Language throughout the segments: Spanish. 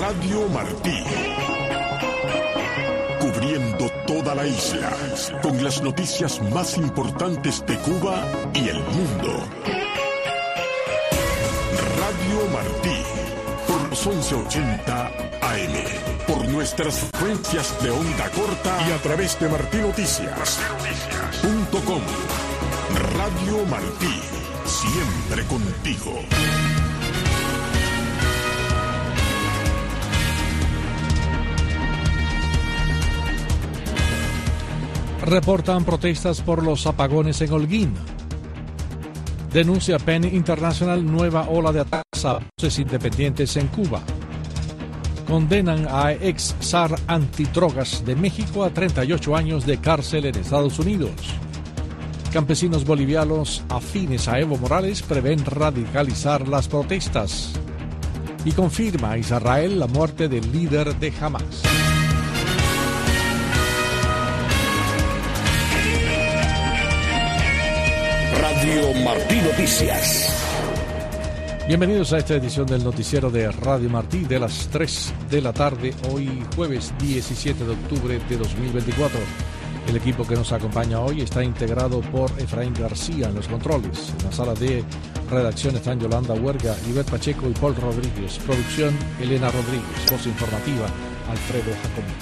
Radio Martí. Cubriendo toda la isla, con las noticias más importantes de Cuba y el mundo. Radio Martí, por los 1180 AM, por nuestras frecuencias de onda corta y a través de martinoticias.com. Radio Martí, siempre contigo. Reportan protestas por los apagones en Holguín. Denuncia PEN International nueva ola de ataques a voces independientes en Cuba. Condenan a ex zar antidrogas de México a 38 años de cárcel en Estados Unidos. Campesinos bolivianos afines a Evo Morales prevén radicalizar las protestas. Y confirma Israel la muerte del líder de Hamas. Radio Martí Noticias. Bienvenidos a esta edición del noticiero de Radio Martí de las 3 de la tarde, hoy jueves 17 de octubre de 2024. El equipo que nos acompaña hoy está integrado por Efraín García en los controles. En la sala de redacción están Yolanda Huerga, Ivette Pacheco y Paul Rodríguez. Producción, Elena Rodríguez. Voz informativa, Alfredo Jacobi.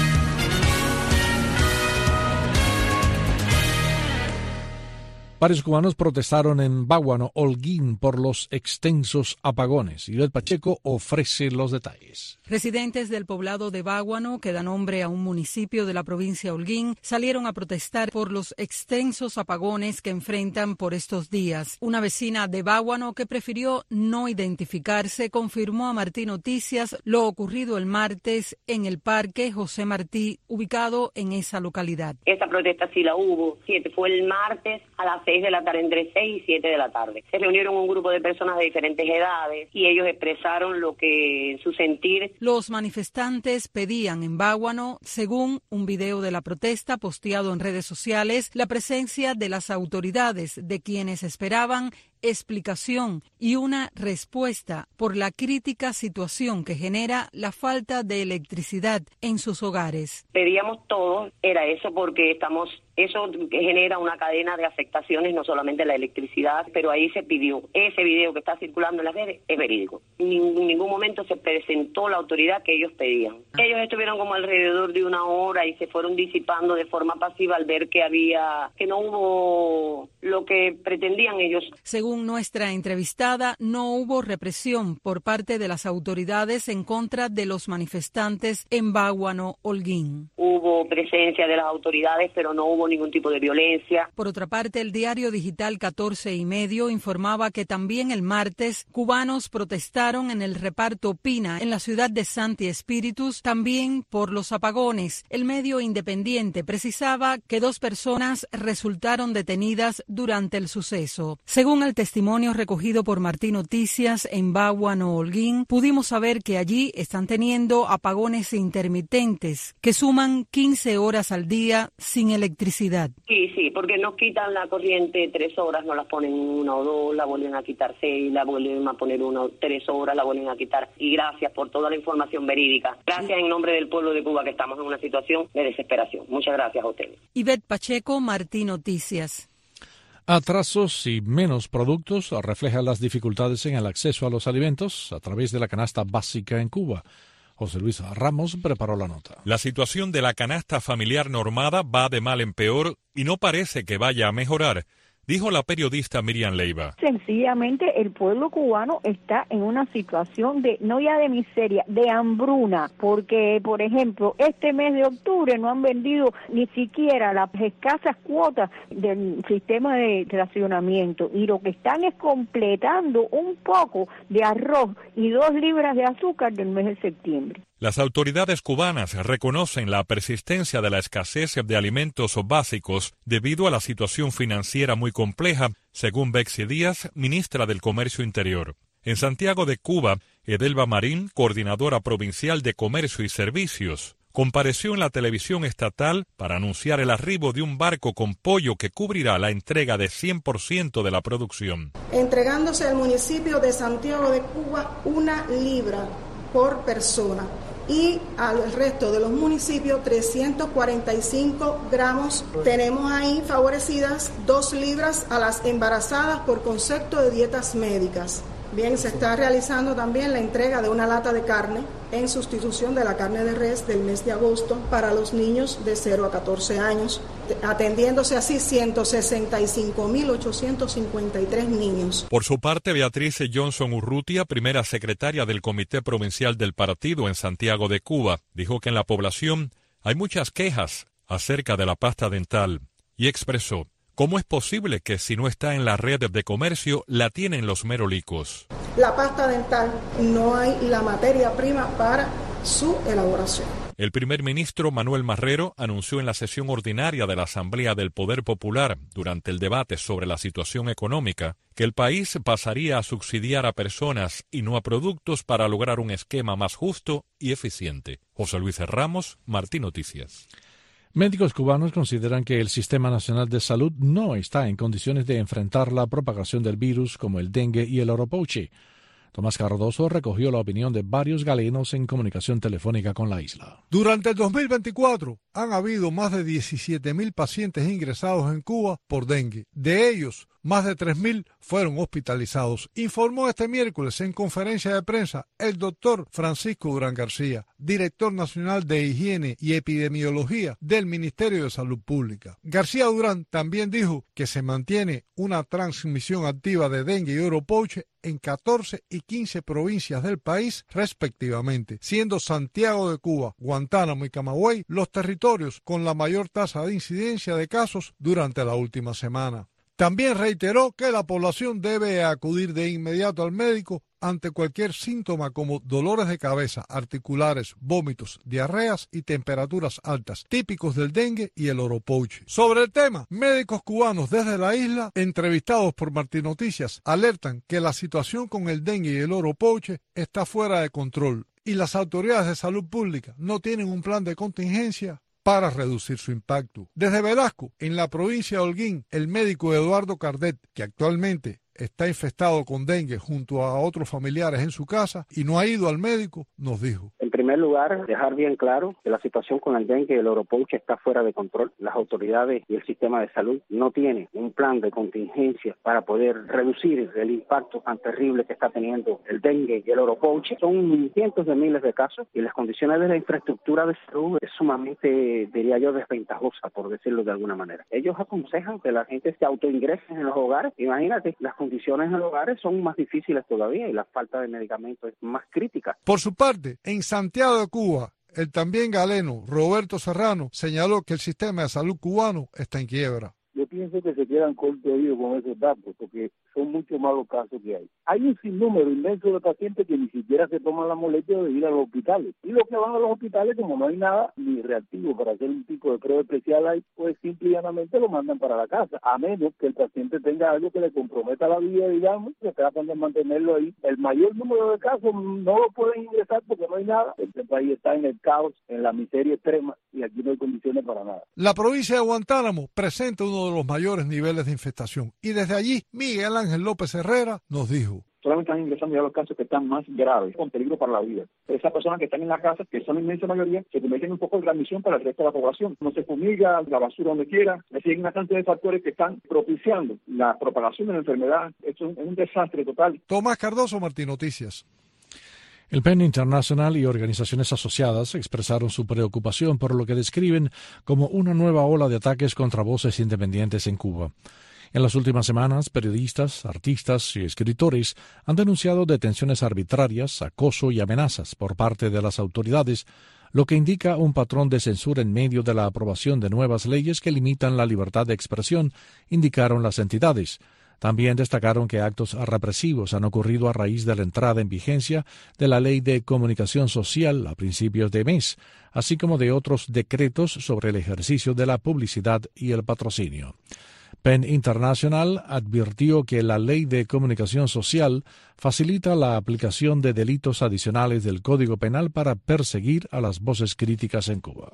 Varios cubanos protestaron en Báguano, Holguín, por los extensos apagones. Ivette Pacheco ofrece los detalles. Residentes del poblado de Báguano, que da nombre a un municipio de la provincia de Holguín, salieron a protestar por los extensos apagones que enfrentan por estos días. Una vecina de Báguano, que prefirió no identificarse, confirmó a Martí Noticias lo ocurrido el martes en el Parque José Martí, ubicado en esa localidad. Esa protesta sí la hubo, fue el martes a las 6 de la tarde, entre 6 y 7 de la tarde. Se reunieron un grupo de personas de diferentes edades y ellos expresaron lo que su sentir. Los manifestantes pedían en Báguano, según un video de la protesta posteado en redes sociales, la presencia de las autoridades, de quienes esperaban explicación y una respuesta por la crítica situación que genera la falta de electricidad en sus hogares. Pedíamos todo, era eso, porque eso genera una cadena de afectaciones, no solamente la electricidad, pero ahí se pidió. Ese video que está circulando en las redes es verídico. En ningún momento se presentó la autoridad que ellos pedían. Ellos estuvieron como alrededor de una hora y se fueron disipando de forma pasiva al ver que no hubo lo que pretendían ellos. Según nuestra entrevistada, no hubo represión por parte de las autoridades en contra de los manifestantes en Báguano, Holguín. Hubo presencia de las autoridades, pero no hubo ningún tipo de violencia. Por otra parte, el diario digital 14 y medio informaba que también el martes cubanos protestaron en el reparto Pina, en la ciudad de Santi Espíritus, también por los apagones. El medio independiente precisaba que 2 personas resultaron detenidas durante el suceso. Según el testimonio recogido por Martí Noticias en Báguano, Holguín, pudimos saber que allí están teniendo apagones intermitentes que suman 15 horas al día sin electricidad. Sí, porque nos quitan la corriente 3 horas, nos la ponen 1 o 2, la vuelven a quitar 6, la vuelven a poner 1 o 3 horas, la vuelven a quitar. Y gracias por toda la información verídica. Gracias en nombre del pueblo de Cuba, que estamos en una situación de desesperación. Muchas gracias a ustedes. Ivette Pacheco, Martí Noticias. Atrasos y menos productos reflejan las dificultades en el acceso a los alimentos a través de la canasta básica en Cuba. José Luis Ramos preparó la nota. La situación de la canasta familiar normada va de mal en peor y no parece que vaya a mejorar, dijo la periodista Miriam Leiva. Sencillamente el pueblo cubano está en una situación no ya de miseria, de hambruna, porque, por ejemplo, este mes de octubre no han vendido ni siquiera las escasas cuotas del sistema de racionamiento, y lo que están es completando un poco de arroz y 2 libras de azúcar del mes de septiembre. Las autoridades cubanas reconocen la persistencia de la escasez de alimentos básicos debido a la situación financiera muy compleja, según Bexy Díaz, ministra del Comercio Interior. En Santiago de Cuba, Edelba Marín, coordinadora provincial de Comercio y Servicios, compareció en la televisión estatal para anunciar el arribo de un barco con pollo que cubrirá la entrega de 100% de la producción. Entregándose al municipio de Santiago de Cuba 1 libra por persona. Y al resto de los municipios 345 gramos. Tenemos ahí favorecidas 2 libras a las embarazadas por concepto de dietas médicas. Bien, se está realizando también la entrega de una lata de carne en sustitución de la carne de res del mes de agosto para los niños de 0 a 14 años, atendiéndose así 165.853 niños. Por su parte, Beatriz Johnson Urrutia, primera secretaria del Comité Provincial del Partido en Santiago de Cuba, dijo que en la población hay muchas quejas acerca de la pasta dental y expresó: ¿cómo es posible que si no está en la red de comercio, la tienen los merolicos? La pasta dental, no hay la materia prima para su elaboración. El primer ministro Manuel Marrero anunció en la sesión ordinaria de la Asamblea del Poder Popular, durante el debate sobre la situación económica, que el país pasaría a subsidiar a personas y no a productos para lograr un esquema más justo y eficiente. José Luis Ramos, Martín Noticias. Médicos cubanos consideran que el Sistema Nacional de Salud no está en condiciones de enfrentar la propagación del virus como el dengue y el oropouche. Tomás Cardoso recogió la opinión de varios galenos en comunicación telefónica con la isla. Durante el 2024 han habido más de 17.000 pacientes ingresados en Cuba por dengue. De ellos, más de 3.000 fueron hospitalizados, informó este miércoles en conferencia de prensa el doctor Francisco Durán García, director nacional de Higiene y Epidemiología del Ministerio de Salud Pública. García Durán también dijo que se mantiene una transmisión activa de dengue y oropouche en 14 y 15 provincias del país respectivamente, siendo Santiago de Cuba, Guantánamo y Camagüey los territorios con la mayor tasa de incidencia de casos durante la última semana. También reiteró que la población debe acudir de inmediato al médico ante cualquier síntoma como dolores de cabeza, articulares, vómitos, diarreas y temperaturas altas, típicos del dengue y el oropouche. Sobre el tema, médicos cubanos desde la isla, entrevistados por Martín Noticias, alertan que la situación con el dengue y el oropouche está fuera de control y las autoridades de salud pública no tienen un plan de contingencia para reducir su impacto. Desde Velasco, en la provincia de Holguín, el médico Eduardo Cardet, que actualmente está infestado con dengue junto a otros familiares en su casa y no ha ido al médico, nos dijo: en primer lugar, dejar bien claro que la situación con el dengue y el oropouche está fuera de control. Las autoridades y el sistema de salud no tienen un plan de contingencia para poder reducir el impacto tan terrible que está teniendo el dengue y el oropouche. Son cientos de miles de casos y las condiciones de la infraestructura de salud es sumamente, diría yo, desventajosa, por decirlo de alguna manera. Ellos aconsejan que la gente se autoingrese en los hogares. Imagínate, las condiciones en los hogares son más difíciles todavía y la falta de medicamentos es más crítica. Por su parte, en Santiago de Cuba, el también galeno Roberto Serrano señaló que el sistema de salud cubano está en quiebra. Yo pienso que se quedan cortos de oído con esos datos, porque son muchos más los casos que hay. Hay un sinnúmero inmenso de pacientes que ni siquiera se toman la molestia de ir a los hospitales. Y los que van a los hospitales, como no hay nada ni reactivo para hacer un tipo de prueba especial ahí, pues simple y llanamente lo mandan para la casa, a menos que el paciente tenga algo que le comprometa la vida, digamos, que tratan de mantenerlo ahí. El mayor número de casos no lo pueden ingresar porque no hay nada. Este país está en el caos, en la miseria extrema, y aquí no hay condiciones para nada. La provincia de Guantánamo presenta uno de los mayores niveles de infestación y desde allí Miguel Ángel López Herrera nos dijo: solamente están ingresando ya los casos que están más graves, con peligro para la vida. Esas personas que están en la casa, que son la inmensa mayoría, se convierten un poco en transmisión para el resto de la población. No se fumiga, la basura donde quiera. Es decir, hay una cantidad de factores que están propiciando la propagación de la enfermedad. Esto es un desastre total. Tomás Cardoso, Martín Noticias. El PEN International y organizaciones asociadas expresaron su preocupación por lo que describen como una nueva ola de ataques contra voces independientes en Cuba. En las últimas semanas, periodistas, artistas y escritores han denunciado detenciones arbitrarias, acoso y amenazas por parte de las autoridades, lo que indica un patrón de censura en medio de la aprobación de nuevas leyes que limitan la libertad de expresión, indicaron las entidades. También destacaron que actos represivos han ocurrido a raíz de la entrada en vigencia de la Ley de Comunicación Social a principios de mes, así como de otros decretos sobre el ejercicio de la publicidad y el patrocinio. PEN International advirtió que la Ley de Comunicación Social facilita la aplicación de delitos adicionales del Código Penal para perseguir a las voces críticas en Cuba.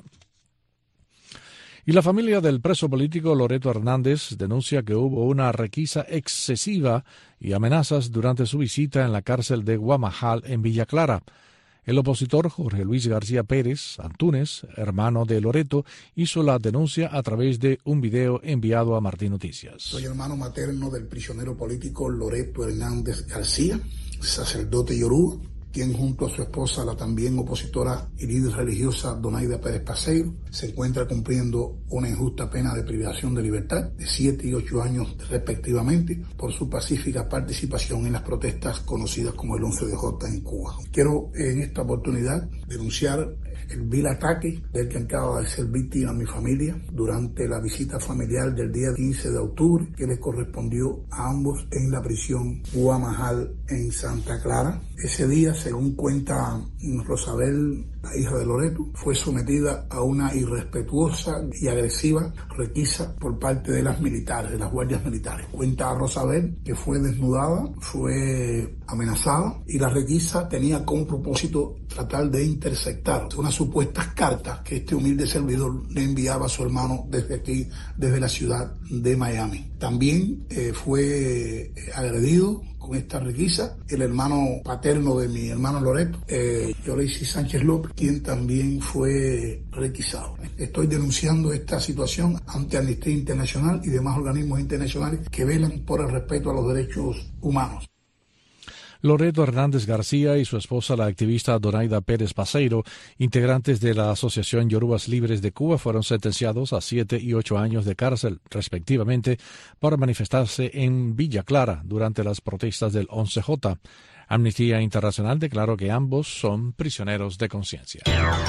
Y la familia del preso político Loreto Hernández denuncia que hubo una requisa excesiva y amenazas durante su visita en la cárcel de Guamajal en Villa Clara. El opositor Jorge Luis García Pérez Antúnez, hermano de Loreto, hizo la denuncia a través de un video enviado a Martín Noticias. Soy hermano materno del prisionero político Loreto Hernández García, sacerdote yoruba, quien junto a su esposa, la también opositora y líder religiosa Donaida Pérez Paseiro, se encuentra cumpliendo una injusta pena de privación de libertad de 7 y 8 años respectivamente por su pacífica participación en las protestas conocidas como el 11DJ en Cuba. Quiero en esta oportunidad denunciar el vil ataque del que acaba de ser víctima mi familia durante la visita familiar del día 15 de octubre que les correspondió a ambos en la prisión Guamajal en Santa Clara. Ese día, según cuenta Rosabel, la hija de Loreto, fue sometida a una irrespetuosa y agresiva requisa por parte de las militares, de las guardias militares. Cuenta Rosabel que fue desnudada, fue amenazada y la requisa tenía como propósito tratar de interceptar unas supuestas cartas que este humilde servidor le enviaba a su hermano desde aquí, desde la ciudad de Miami. También fue agredido con esta requisa el hermano paterno de mi hermano Loreto, Yoleisi Sánchez López, quien también fue requisado. Estoy denunciando esta situación ante Amnistía Internacional y demás organismos internacionales que velan por el respeto a los derechos humanos. Loreto Hernández García y su esposa, la activista Donaida Pérez Paseiro, integrantes de la Asociación Yorubas Libres de Cuba, fueron sentenciados a 7 y 8 años de cárcel, respectivamente, por manifestarse en Villa Clara durante las protestas del 11J. Amnistía Internacional declaró que ambos son prisioneros de conciencia.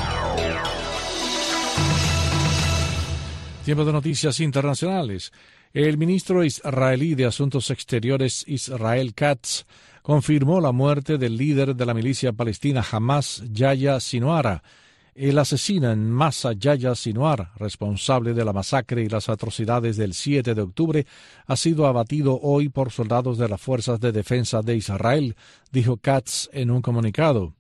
Tiempo de noticias internacionales. El ministro israelí de Asuntos Exteriores Israel Katz confirmó la muerte del líder de la milicia palestina Hamas, Yahya Sinwar. El asesino en masa Yahya Sinwar, responsable de la masacre y las atrocidades del 7 de octubre, ha sido abatido hoy por soldados de las Fuerzas de Defensa de Israel, dijo Katz en un comunicado.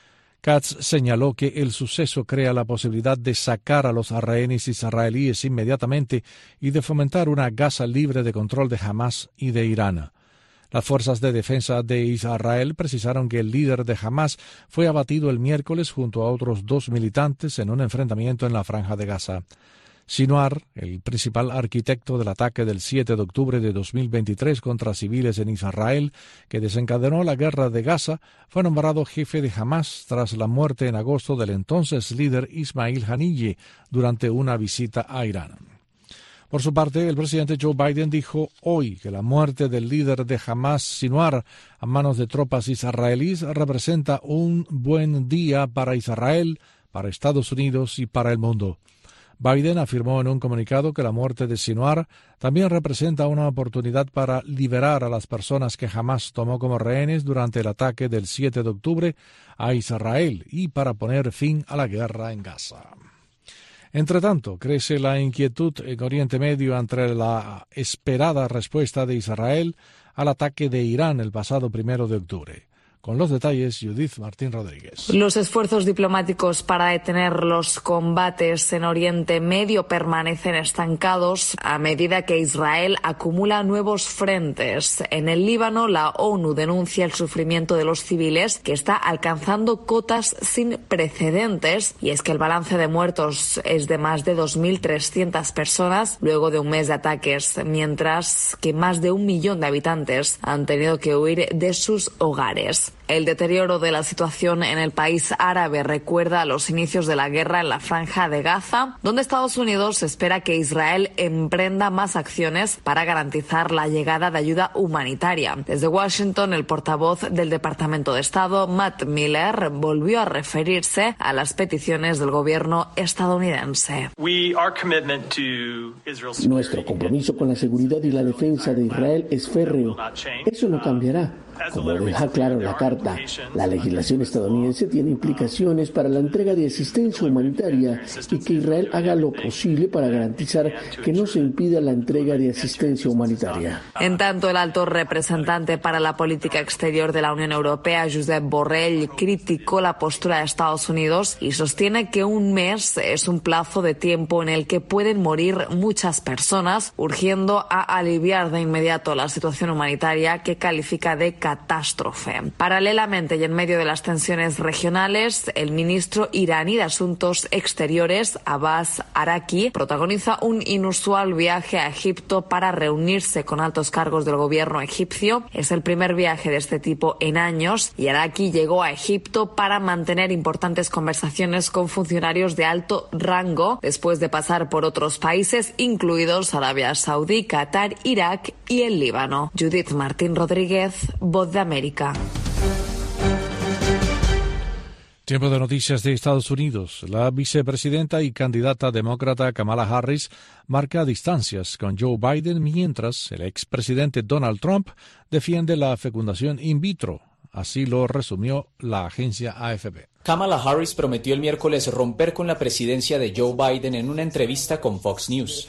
Katz señaló que el suceso crea la posibilidad de sacar a los rehenes israelíes inmediatamente y de fomentar una Gaza libre de control de Hamas y de Irán. Las fuerzas de defensa de Israel precisaron que el líder de Hamas fue abatido el miércoles junto a otros 2 militantes en un enfrentamiento en la Franja de Gaza. Sinwar, el principal arquitecto del ataque del 7 de octubre de 2023 contra civiles en Israel, que desencadenó la guerra de Gaza, fue nombrado jefe de Hamas tras la muerte en agosto del entonces líder Ismail Haniyeh durante una visita a Irán. Por su parte, el presidente Joe Biden dijo hoy que la muerte del líder de Hamas, Sinwar, a manos de tropas israelíes representa un buen día para Israel, para Estados Unidos y para el mundo. Biden afirmó en un comunicado que la muerte de Sinwar también representa una oportunidad para liberar a las personas que Hamas tomó como rehenes durante el ataque del 7 de octubre a Israel y para poner fin a la guerra en Gaza. Entretanto, crece la inquietud en Oriente Medio ante la esperada respuesta de Israel al ataque de Irán el pasado 1 de octubre. Con los detalles, Judith Martín Rodríguez. Los esfuerzos diplomáticos para detener los combates en Oriente Medio permanecen estancados a medida que Israel acumula nuevos frentes. En el Líbano, la ONU denuncia el sufrimiento de los civiles que está alcanzando cotas sin precedentes, y es que el balance de muertos es de más de 2.300 personas luego de un mes de ataques, mientras que más de 1 millón de habitantes han tenido que huir de sus hogares. El deterioro de la situación en el país árabe recuerda a los inicios de la guerra en la Franja de Gaza, donde Estados Unidos espera que Israel emprenda más acciones para garantizar la llegada de ayuda humanitaria. Desde Washington, el portavoz del Departamento de Estado, Matt Miller, volvió a referirse a las peticiones del gobierno estadounidense. Nuestro compromiso con la seguridad y la defensa de Israel es férreo. Eso no cambiará. Como deja claro la carta, la legislación estadounidense tiene implicaciones para la entrega de asistencia humanitaria y que Israel haga lo posible para garantizar que no se impida la entrega de asistencia humanitaria. En tanto, el alto representante para la política exterior de la Unión Europea, Josep Borrell, criticó la postura de Estados Unidos y sostiene que un mes es un plazo de tiempo en el que pueden morir muchas personas, urgiendo a aliviar de inmediato la situación humanitaria que califica de catástrofe. Paralelamente y en medio de las tensiones regionales, el ministro iraní de Asuntos Exteriores, Abbas Araqui, protagoniza un inusual viaje a Egipto para reunirse con altos cargos del gobierno egipcio. Es el primer viaje de este tipo en años y Araqui llegó a Egipto para mantener importantes conversaciones con funcionarios de alto rango después de pasar por otros países, incluidos Arabia Saudí, Qatar, Irak y el Líbano. Judith Martín Rodríguez, Voz de América. Tiempo de noticias de Estados Unidos. La vicepresidenta y candidata demócrata Kamala Harris marca distancias con Joe Biden mientras el expresidente Donald Trump defiende la fecundación in vitro. Así lo resumió la agencia AFP. Kamala Harris prometió el miércoles romper con la presidencia de Joe Biden en una entrevista con Fox News.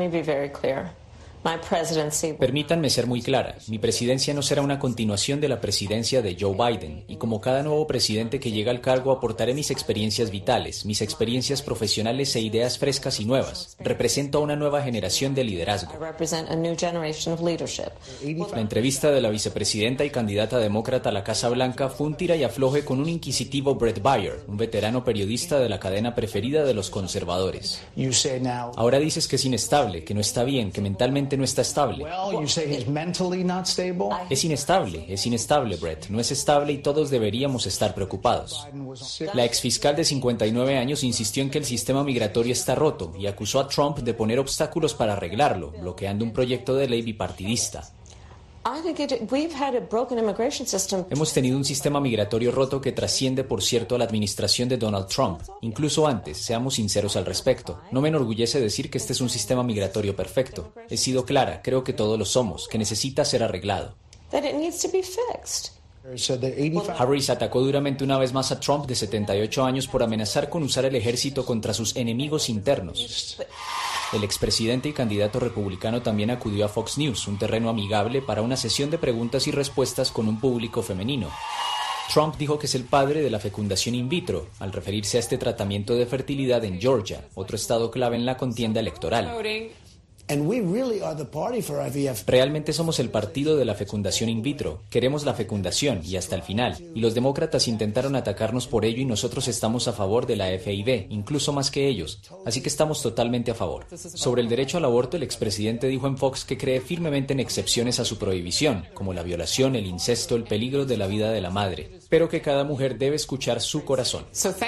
Permítanme ser muy clara, mi presidencia no será una continuación de la presidencia de Joe Biden, y como cada nuevo presidente que llega al cargo aportaré mis experiencias vitales, mis experiencias profesionales e ideas frescas y nuevas. Represento a una nueva generación de liderazgo. La entrevista de la vicepresidenta y candidata demócrata a la Casa Blanca fue un tira y afloje con un inquisitivo Bret Baier, un veterano periodista de la cadena preferida de los conservadores. Ahora dices que es inestable, que no está bien, que mentalmente no está estable. Es inestable, Brett. No es estable y todos deberíamos estar preocupados. La exfiscal de 59 años insistió en que el sistema migratorio está roto y acusó a Trump de poner obstáculos para arreglarlo, bloqueando un proyecto de ley bipartidista. Hemos tenido un sistema migratorio roto que trasciende, por cierto, a la administración de Donald Trump. Incluso antes, seamos sinceros al respecto. No me enorgullece decir que este es un sistema migratorio perfecto. He sido clara, creo que todos lo somos, que necesita ser arreglado. Harris atacó duramente una vez más a Trump, de 78 años, por amenazar con usar el ejército contra sus enemigos internos. El expresidente y candidato republicano también acudió a Fox News, un terreno amigable para una sesión de preguntas y respuestas con un público femenino. Trump dijo que es el padre de la fecundación in vitro, al referirse a este tratamiento de fertilidad en Georgia, otro estado clave en la contienda electoral. Realmente somos el partido de la fecundación in vitro. Queremos la fecundación y hasta el final. Y los demócratas intentaron atacarnos por ello y nosotros estamos a favor de la FIV, incluso más que ellos. Así que estamos totalmente a favor. Sobre el derecho al aborto, el expresidente dijo en Fox que cree firmemente en excepciones a su prohibición, como la violación, el incesto, el peligro de la vida de la madre, pero que cada mujer debe escuchar su corazón.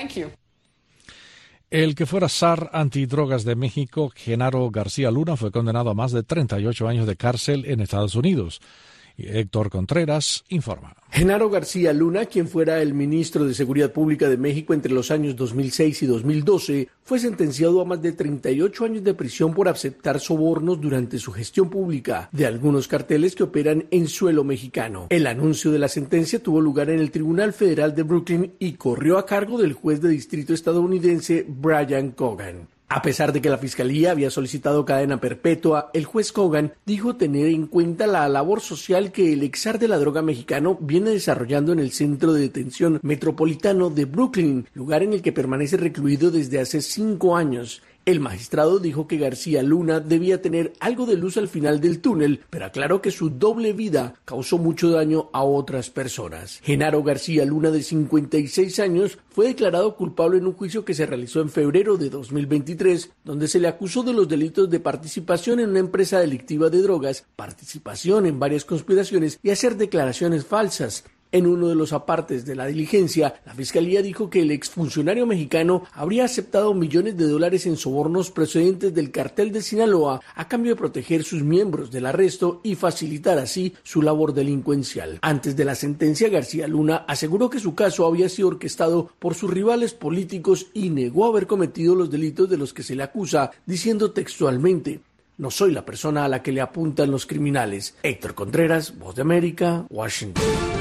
El que fuera zar antidrogas de México, Genaro García Luna, fue condenado a más de 38 años de cárcel en Estados Unidos. Héctor Contreras informa. Genaro García Luna, quien fuera el ministro de Seguridad Pública de México entre los años 2006 y 2012, fue sentenciado a más de 38 años de prisión por aceptar sobornos durante su gestión pública de algunos carteles que operan en suelo mexicano. El anuncio de la sentencia tuvo lugar en el Tribunal Federal de Brooklyn y corrió a cargo del juez de distrito estadounidense Brian Cogan. A pesar de que la Fiscalía había solicitado cadena perpetua, el juez Cogan dijo tener en cuenta la labor social que el exar de la droga mexicano viene desarrollando en el Centro de Detención Metropolitano de Brooklyn, lugar en el que permanece recluido desde hace 5 años. El magistrado dijo que García Luna debía tener algo de luz al final del túnel, pero aclaró que su doble vida causó mucho daño a otras personas. Genaro García Luna, de 56 años, fue declarado culpable en un juicio que se realizó en febrero de 2023, donde se le acusó de los delitos de participación en una empresa delictiva de drogas, participación en varias conspiraciones y hacer declaraciones falsas. En uno de los apartes de la diligencia, la Fiscalía dijo que el exfuncionario mexicano habría aceptado millones de dólares en sobornos procedentes del cartel de Sinaloa a cambio de proteger sus miembros del arresto y facilitar así su labor delincuencial. Antes de la sentencia, García Luna aseguró que su caso había sido orquestado por sus rivales políticos y negó haber cometido los delitos de los que se le acusa, diciendo textualmente: "No soy la persona a la que le apuntan los criminales". Héctor Contreras, Voz de América, Washington.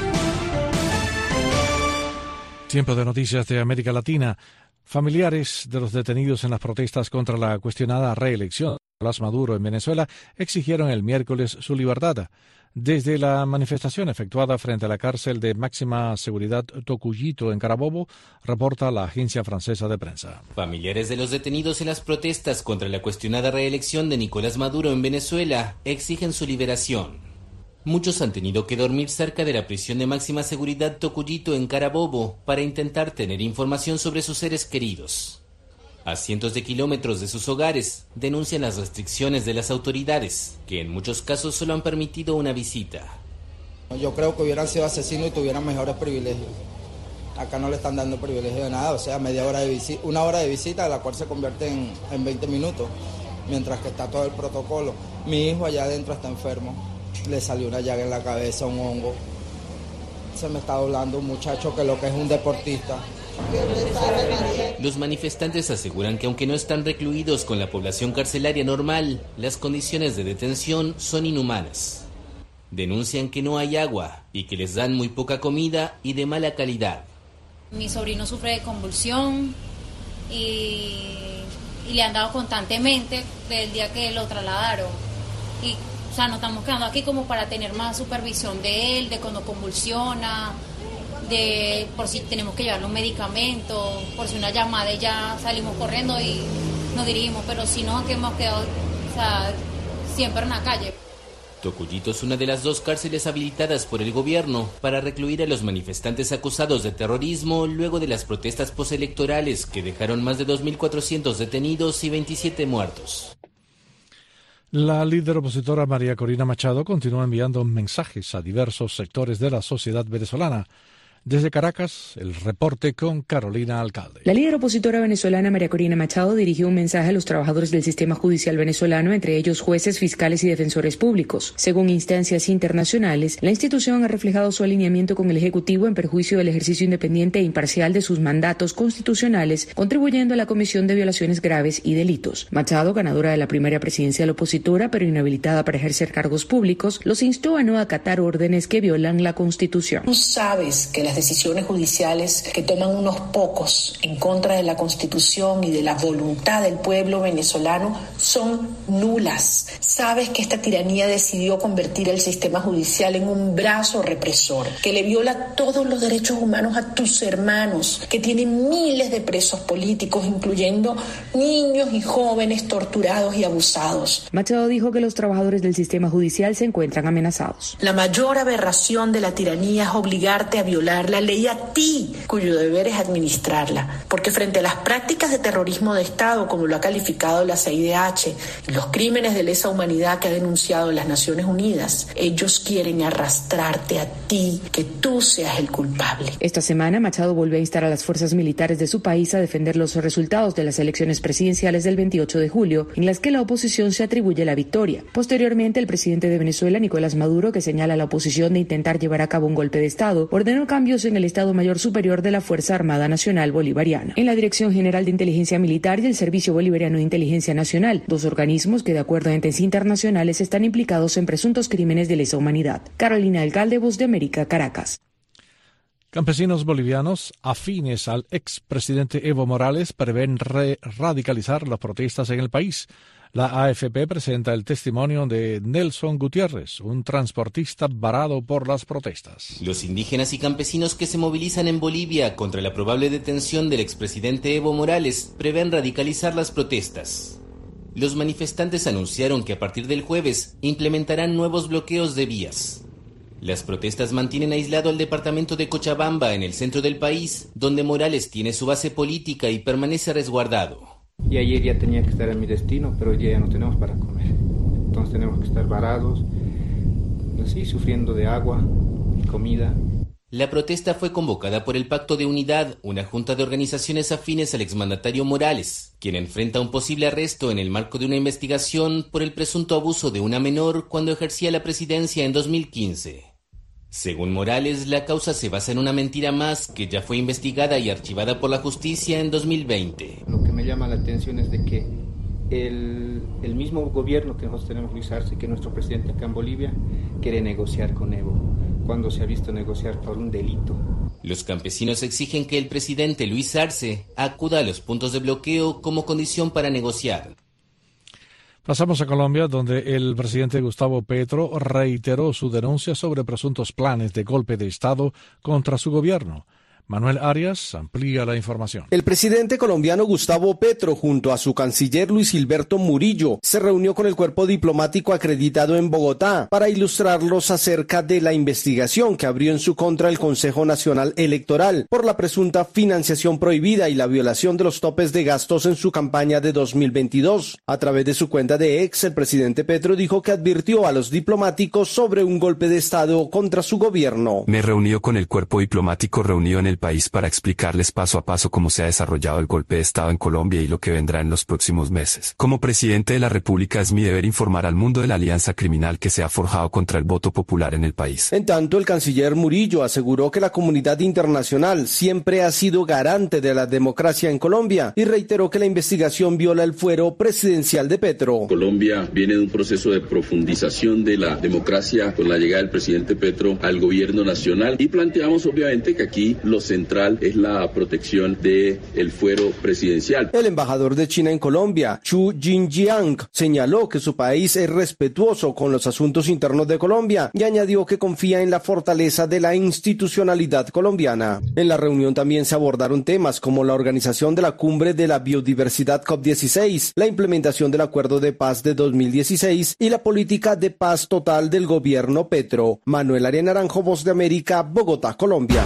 Tiempo de noticias de América Latina. Familiares de los detenidos en las protestas contra la cuestionada reelección de Nicolás Maduro en Venezuela exigieron el miércoles su libertad. Desde la manifestación efectuada frente a la cárcel de máxima seguridad Tocuyito en Carabobo, reporta la agencia francesa de prensa. Familiares de los detenidos en las protestas contra la cuestionada reelección de Nicolás Maduro en Venezuela exigen su liberación. Muchos han tenido que dormir cerca de la prisión de máxima seguridad Tocuyito en Carabobo para intentar tener información sobre sus seres queridos. A cientos de kilómetros de sus hogares, denuncian las restricciones de las autoridades, que en muchos casos solo han permitido una visita. Yo creo que hubieran sido asesinos y tuvieran mejores privilegios. Acá no le están dando privilegio de nada, o sea, una hora de visita, la cual se convierte en 20 minutos, mientras que está todo el protocolo. Mi hijo allá adentro está enfermo, le salió una llaga en la cabeza, un hongo. Se me está doblando un muchacho que lo que es un deportista. Los manifestantes aseguran que aunque no están recluidos con la población carcelaria normal, las condiciones de detención son inhumanas. Denuncian que no hay agua y que les dan muy poca comida y de mala calidad. Mi sobrino sufre de convulsión y le han dado constantemente desde el día que lo trasladaron. Y, o sea, nos estamos quedando aquí como para tener más supervisión de él, de cuando convulsiona, de por si tenemos que llevarle un medicamento, por si una llamada y ya salimos corriendo y nos dirigimos, pero si no, que hemos quedado, o sea, siempre en la calle. Tocuyito es una de las 2 cárceles habilitadas por el gobierno para recluir a los manifestantes acusados de terrorismo luego de las protestas postelectorales que dejaron más de 2.400 detenidos y 27 muertos. La líder opositora María Corina Machado continúa enviando mensajes a diversos sectores de la sociedad venezolana. Desde Caracas, el reporte con Carolina Alcalde. La líder opositora venezolana María Corina Machado dirigió un mensaje a los trabajadores del sistema judicial venezolano, entre ellos jueces, fiscales y defensores públicos. Según instancias internacionales, la institución ha reflejado su alineamiento con el Ejecutivo en perjuicio del ejercicio independiente e imparcial de sus mandatos constitucionales, contribuyendo a la comisión de violaciones graves y delitos. Machado, ganadora de la primaria presidencial opositora, pero inhabilitada para ejercer cargos públicos, los instó a no acatar órdenes que violan la Constitución. Tú sabes que las decisiones judiciales que toman unos pocos en contra de la Constitución y de la voluntad del pueblo venezolano son nulas. Sabes que esta tiranía decidió convertir el sistema judicial en un brazo represor, que le viola todos los derechos humanos a tus hermanos, que tiene miles de presos políticos, incluyendo niños y jóvenes torturados y abusados. Machado dijo que los trabajadores del sistema judicial se encuentran amenazados. La mayor aberración de la tiranía es obligarte a violar la ley a ti, cuyo deber es administrarla, porque frente a las prácticas de terrorismo de Estado, como lo ha calificado la CIDH, y los crímenes de lesa humanidad que ha denunciado las Naciones Unidas, ellos quieren arrastrarte a ti, que tú seas el culpable. Esta semana, Machado volvió a instar a las fuerzas militares de su país a defender los resultados de las elecciones presidenciales del 28 de julio, en las que la oposición se atribuye la victoria. Posteriormente, el presidente de Venezuela, Nicolás Maduro, que señala a la oposición de intentar llevar a cabo un golpe de Estado, ordenó cambios en el Estado Mayor Superior de la Fuerza Armada Nacional Bolivariana, en la Dirección General de Inteligencia Militar y el Servicio Bolivariano de Inteligencia Nacional, 2 organismos que, de acuerdo a entes internacionales, están implicados en presuntos crímenes de lesa humanidad. Carolina Alcalde, Voz de América, Caracas. Campesinos bolivianos afines al expresidente Evo Morales prevén radicalizar las protestas en el país. La AFP presenta el testimonio de Nelson Gutiérrez, un transportista varado por las protestas. Los indígenas y campesinos que se movilizan en Bolivia contra la probable detención del expresidente Evo Morales prevén radicalizar las protestas. Los manifestantes anunciaron que a partir del jueves implementarán nuevos bloqueos de vías. Las protestas mantienen aislado al departamento de Cochabamba, en el centro del país, donde Morales tiene su base política y permanece resguardado. Y ayer ya tenía que estar en mi destino, pero hoy día ya no tenemos para comer. Entonces tenemos que estar varados, así, sufriendo de agua y comida. La protesta fue convocada por el Pacto de Unidad, una junta de organizaciones afines al exmandatario Morales, quien enfrenta un posible arresto en el marco de una investigación por el presunto abuso de una menor cuando ejercía la presidencia en 2015. Según Morales, la causa se basa en una mentira más que ya fue investigada y archivada por la justicia en 2020. Lo que me llama la atención es de que el mismo gobierno que nosotros tenemos, Luis Arce, que es nuestro presidente acá en Bolivia, quiere negociar con Evo, cuando se ha visto negociar por un delito. Los campesinos exigen que el presidente Luis Arce acuda a los puntos de bloqueo como condición para negociar. Pasamos a Colombia, donde el presidente Gustavo Petro reiteró su denuncia sobre presuntos planes de golpe de Estado contra su gobierno. Manuel Arias amplía la información. El presidente colombiano Gustavo Petro, junto a su canciller Luis Gilberto Murillo, se reunió con el cuerpo diplomático acreditado en Bogotá para ilustrarlos acerca de la investigación que abrió en su contra el Consejo Nacional Electoral por la presunta financiación prohibida y la violación de los topes de gastos en su campaña de 2022. A través de su cuenta de X, el presidente Petro dijo que advirtió a los diplomáticos sobre un golpe de Estado contra su gobierno. Me reuní con el cuerpo diplomático reunido en el país para explicarles paso a paso cómo se ha desarrollado el golpe de Estado en Colombia y lo que vendrá en los próximos meses. Como presidente de la República es mi deber informar al mundo de la alianza criminal que se ha forjado contra el voto popular en el país. En tanto, el canciller Murillo aseguró que la comunidad internacional siempre ha sido garante de la democracia en Colombia y reiteró que la investigación viola el fuero presidencial de Petro. Colombia viene de un proceso de profundización de la democracia con la llegada del presidente Petro al gobierno nacional y planteamos obviamente que aquí lo central es la protección del fuero presidencial. El embajador de China en Colombia, Chu Jinjiang, señaló que su país es respetuoso con los asuntos internos de Colombia y añadió que confía en la fortaleza de la institucionalidad colombiana. En la reunión también se abordaron temas como la organización de la Cumbre de la Biodiversidad COP16, la implementación del Acuerdo de Paz de 2016 y la política de paz total del gobierno Petro. Manuel Arias Naranjo, Voz de América, Bogotá, Colombia.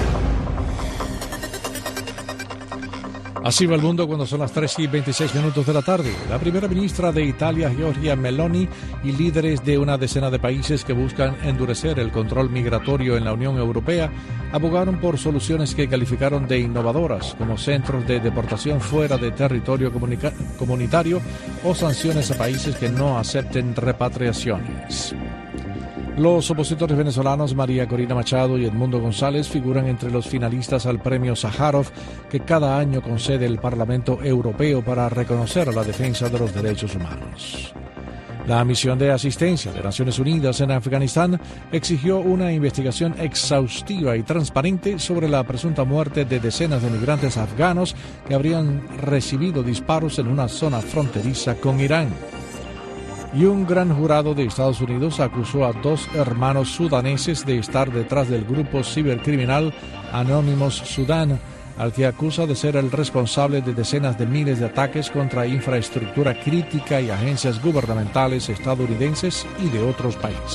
Así va el mundo cuando son las 3:26 de la tarde. La primera ministra de Italia, Giorgia Meloni, y líderes de una decena de países que buscan endurecer el control migratorio en la Unión Europea abogaron por soluciones que calificaron de innovadoras, como centros de deportación fuera de territorio comunitario o sanciones a países que no acepten repatriaciones. Los opositores venezolanos María Corina Machado y Edmundo González figuran entre los finalistas al premio Sájarov que cada año concede el Parlamento Europeo para reconocer la defensa de los derechos humanos. La misión de asistencia de Naciones Unidas en Afganistán exigió una investigación exhaustiva y transparente sobre la presunta muerte de decenas de migrantes afganos que habrían recibido disparos en una zona fronteriza con Irán. Y un gran jurado de Estados Unidos acusó a 2 hermanos sudaneses de estar detrás del grupo cibercriminal Anonymous Sudan, al que acusa de ser el responsable de decenas de miles de ataques contra infraestructura crítica y agencias gubernamentales estadounidenses y de otros países.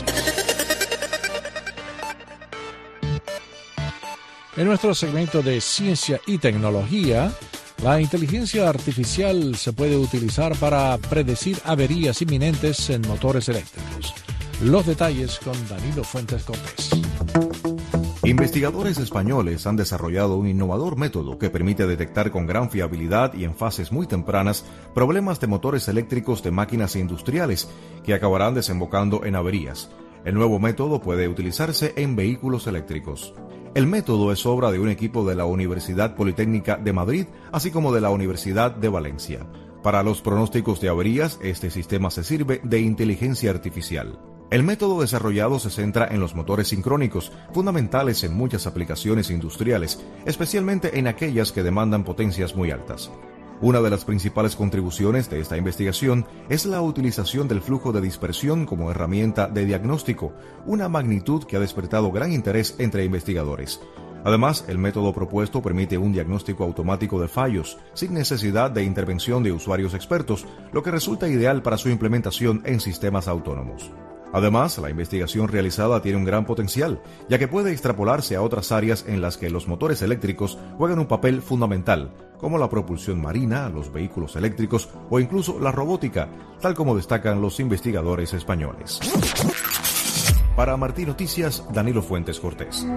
En nuestro segmento de ciencia y tecnología, la inteligencia artificial se puede utilizar para predecir averías inminentes en motores eléctricos. Los detalles con Danilo Fuentes Cortés. Investigadores españoles han desarrollado un innovador método que permite detectar con gran fiabilidad y en fases muy tempranas problemas de motores eléctricos de máquinas industriales que acabarán desembocando en averías. El nuevo método puede utilizarse en vehículos eléctricos. El método es obra de un equipo de la Universidad Politécnica de Madrid, así como de la Universidad de Valencia. Para los pronósticos de averías, este sistema se sirve de inteligencia artificial. El método desarrollado se centra en los motores sincrónicos, fundamentales en muchas aplicaciones industriales, especialmente en aquellas que demandan potencias muy altas. Una de las principales contribuciones de esta investigación es la utilización del flujo de dispersión como herramienta de diagnóstico, una magnitud que ha despertado gran interés entre investigadores. Además, el método propuesto permite un diagnóstico automático de fallos, sin necesidad de intervención de usuarios expertos, lo que resulta ideal para su implementación en sistemas autónomos. Además, la investigación realizada tiene un gran potencial, ya que puede extrapolarse a otras áreas en las que los motores eléctricos juegan un papel fundamental, como la propulsión marina, los vehículos eléctricos o incluso la robótica, tal como destacan los investigadores españoles. Para Martí Noticias, Danilo Fuentes Cortés.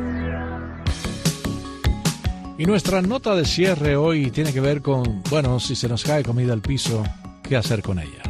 Y nuestra nota de cierre hoy tiene que ver con, si se nos cae comida al piso, ¿qué hacer con ella?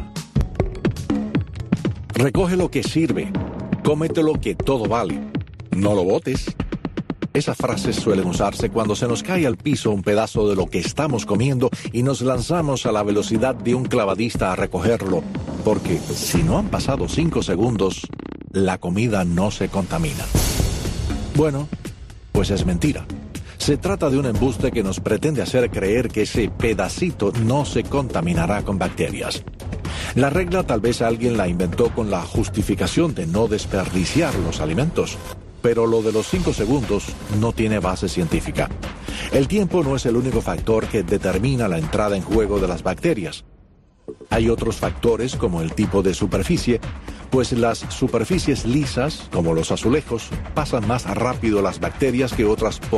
Recoge lo que sirve, cómete lo que todo vale, no lo botes. Esas frases suelen usarse cuando se nos cae al piso un pedazo de lo que estamos comiendo y nos lanzamos a la velocidad de un clavadista a recogerlo, porque si no han pasado 5 segundos, la comida no se contamina. Bueno, pues es mentira. Se trata de un embuste que nos pretende hacer creer que ese pedacito no se contaminará con bacterias. La regla tal vez alguien la inventó con la justificación de no desperdiciar los alimentos, pero lo de los 5 segundos no tiene base científica. El tiempo no es el único factor que determina la entrada en juego de las bacterias. Hay otros factores como el tipo de superficie, pues las superficies lisas, como los azulejos, pasan más rápido las bacterias que otras